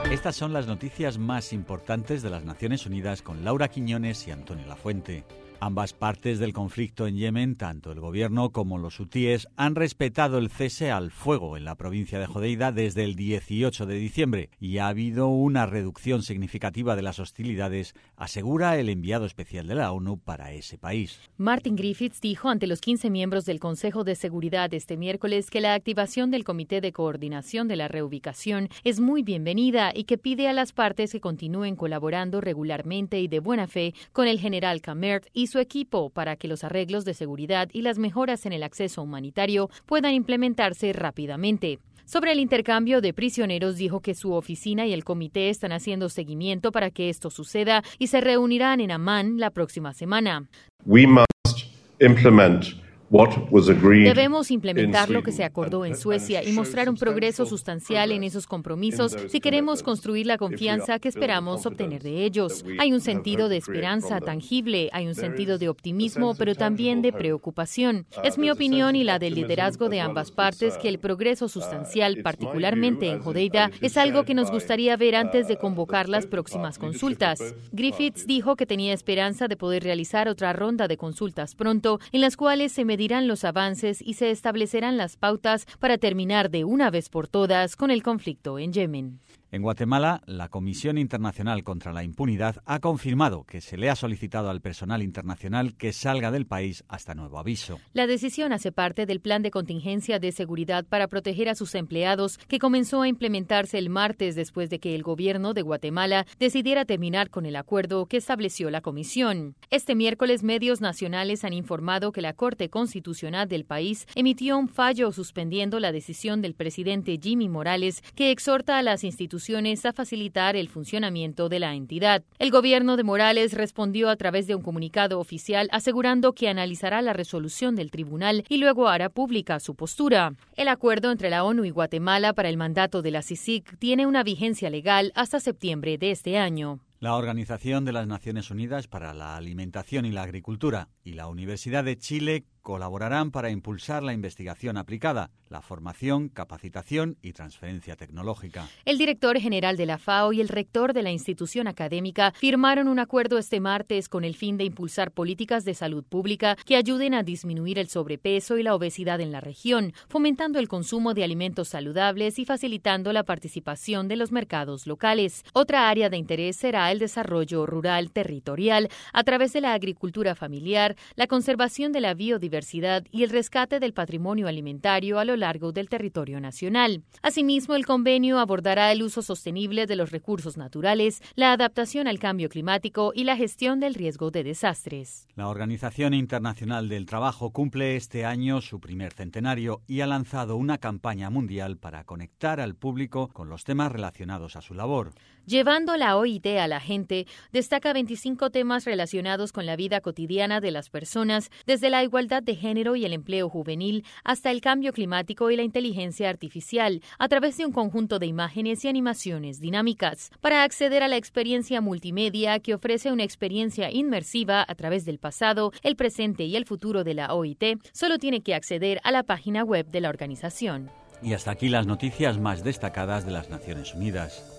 Estas son las noticias más importantes de las Naciones Unidas con Laura Quiñones y Antonio Lafuente. Ambas partes del conflicto en Yemen, tanto el gobierno como los hutíes, han respetado el cese al fuego en la provincia de Hodeida desde el 18 de diciembre y ha habido una reducción significativa de las hostilidades, asegura el enviado especial de la ONU para ese país. Martin Griffiths dijo ante los 15 miembros del Consejo de Seguridad este miércoles que la activación del Comité de Coordinación de la Reubicación es muy bienvenida y que pide a las partes que continúen colaborando regularmente y de buena fe con el general Kamert y su equipo para que los arreglos de seguridad y las mejoras en el acceso humanitario puedan implementarse rápidamente. Sobre el intercambio de prisioneros, dijo que su oficina y el comité están haciendo seguimiento para que esto suceda y se reunirán en Amán la próxima semana. Debemos implementar lo que se acordó en Suecia y mostrar un progreso sustancial en esos compromisos si queremos construir la confianza que esperamos obtener de ellos. Hay un sentido de esperanza tangible, hay un sentido de optimismo, pero también de preocupación. Es mi opinión y la del liderazgo de ambas partes que el progreso sustancial, particularmente en Hodeida, es algo que nos gustaría ver antes de convocar las próximas consultas. Griffiths dijo que tenía esperanza de poder realizar otra ronda de consultas pronto, en las cuales se medirán los avances y se establecerán las pautas para terminar de una vez por todas con el conflicto en Yemen. En Guatemala, la Comisión Internacional contra la Impunidad ha confirmado que se le ha solicitado al personal internacional que salga del país hasta nuevo aviso. La decisión hace parte del plan de contingencia de seguridad para proteger a sus empleados que comenzó a implementarse el martes después de que el gobierno de Guatemala decidiera terminar con el acuerdo que estableció la comisión. Este miércoles, medios nacionales han informado que la Corte Constitucional del país emitió un fallo suspendiendo la decisión del presidente Jimmy Morales que exhorta a las instituciones a facilitar el funcionamiento de la entidad. El gobierno de Morales respondió a través de un comunicado oficial asegurando que analizará la resolución del tribunal y luego hará pública su postura. El acuerdo entre la ONU y Guatemala para el mandato de la CICIG tiene una vigencia legal hasta septiembre de este año. La Organización de las Naciones Unidas para la Alimentación y la Agricultura y la Universidad de Chile colaborarán para impulsar la investigación aplicada, la formación, capacitación y transferencia tecnológica. El director general de la FAO y el rector de la institución académica firmaron un acuerdo este martes con el fin de impulsar políticas de salud pública que ayuden a disminuir el sobrepeso y la obesidad en la región, fomentando el consumo de alimentos saludables y facilitando la participación de los mercados locales. Otra área de interés será el desarrollo rural territorial a través de la agricultura familiar, la conservación de la biodiversidad y el rescate del patrimonio alimentario a lo largo del territorio nacional. Asimismo, el convenio abordará el uso sostenible de los recursos naturales, la adaptación al cambio climático y la gestión del riesgo de desastres. La Organización Internacional del Trabajo cumple este año su primer centenario y ha lanzado una campaña mundial para conectar al público con los temas relacionados a su labor. Llevando la OIT a la gente, destaca 25 temas relacionados con la vida cotidiana de las personas, desde la igualdad de género y el empleo juvenil hasta el cambio climático y la inteligencia artificial, a través de un conjunto de imágenes y animaciones dinámicas. Para acceder a la experiencia multimedia que ofrece una experiencia inmersiva a través del pasado, el presente y el futuro de la OIT, solo tiene que acceder a la página web de la organización. Y hasta aquí las noticias más destacadas de las Naciones Unidas.